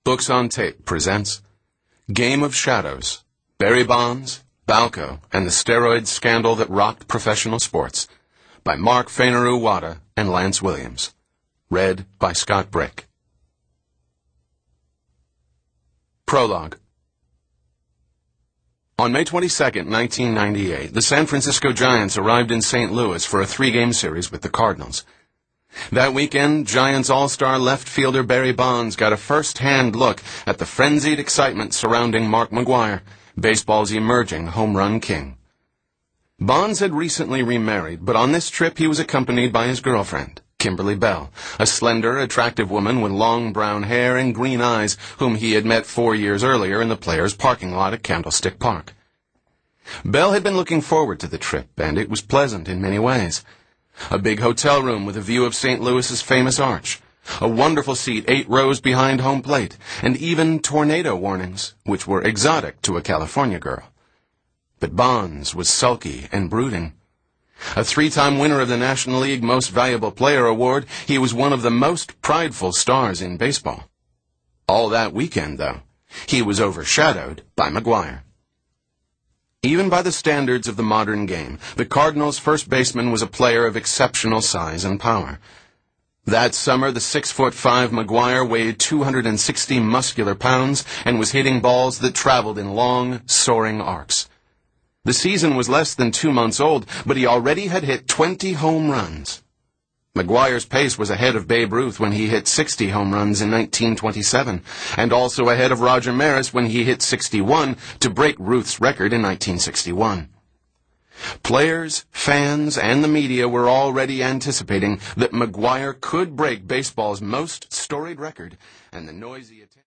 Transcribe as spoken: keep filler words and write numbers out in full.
Books on Tape presents Game of Shadows, Barry Bonds, Balco, and the Steroid Scandal That Rocked Professional Sports by Mark Fainaru Wada and Lance Williams. Read by Scott Brick. Prologue. On May twenty-second, nineteen ninety-eight, the San Francisco Giants arrived in Saint Louis for a three-game series with the Cardinals. That weekend, Giants all-star left fielder Barry Bonds got a first-hand look at the frenzied excitement surrounding Mark McGwire, baseball's emerging home run king. Bonds had recently remarried, but on this trip he was accompanied by his girlfriend, Kimberly Bell, a slender, attractive woman with long brown hair and green eyes whom he had met four years earlier in the Players' parking lot at Candlestick Park. Bell had been looking forward to the trip, and it was pleasant in many ways. A big hotel room with a view of Saint Louis's famous arch, a wonderful seat eight rows behind home plate, and even tornado warnings, which were exotic to a California girl. But Bonds was sulky and brooding. A three-time winner of the National League Most Valuable Player Award, he was one of the most prideful stars in baseball. All that weekend, though, he was overshadowed by McGwire. Even by the standards of the modern game, the Cardinals' first baseman was a player of exceptional size and power. That summer, the six-foot-five McGwire weighed two hundred sixty muscular pounds and was hitting balls that traveled in long, soaring arcs. The season was less than two months old, but he already had hit twenty home runs. McGwire's pace was ahead of Babe Ruth when he hit sixty home runs in nineteen twenty-seven, and also ahead of Roger Maris when he hit sixty-one to break Ruth's record in nineteen sixty-one. Players, fans, and the media were already anticipating that McGwire could break baseball's most storied record, and the noisy attention